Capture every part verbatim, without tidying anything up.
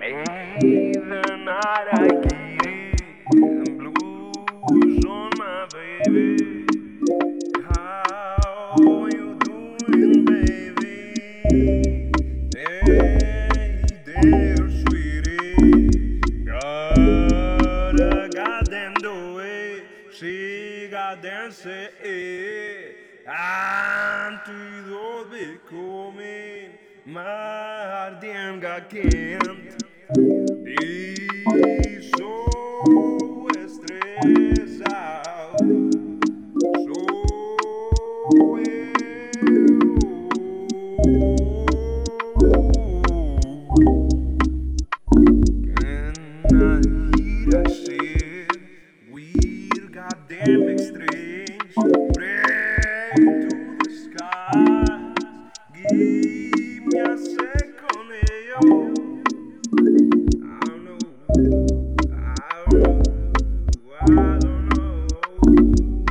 Late the night I get it, blues on my baby. How you doing, baby? Hey there, sweetie. Got a goddamn the way she got dancing. Antido be coming, my damn got can't. Y so estresado, so can I hear I said we're goddamn strange. Pray to the skies, give me a second, yo. I don't know. I don't know. I don't know.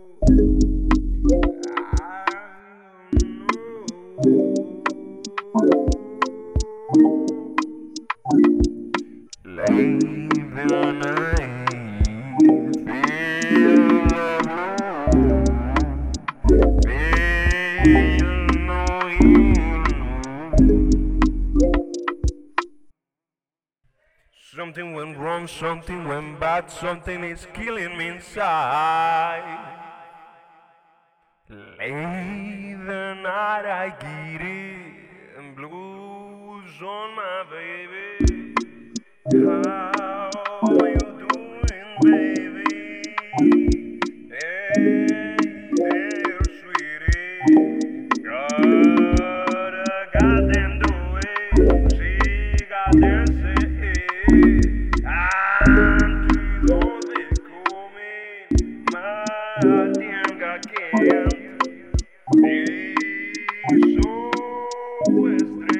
Late the night, feel alone, feel no you. Something went wrong, something went bad, something is killing me inside. Late the night I get it, and blues on my baby. How you doing, baby? Hey there, sweetie. Got a goddamn the way she got dancing. Antido de coming, my damn got can't. Y so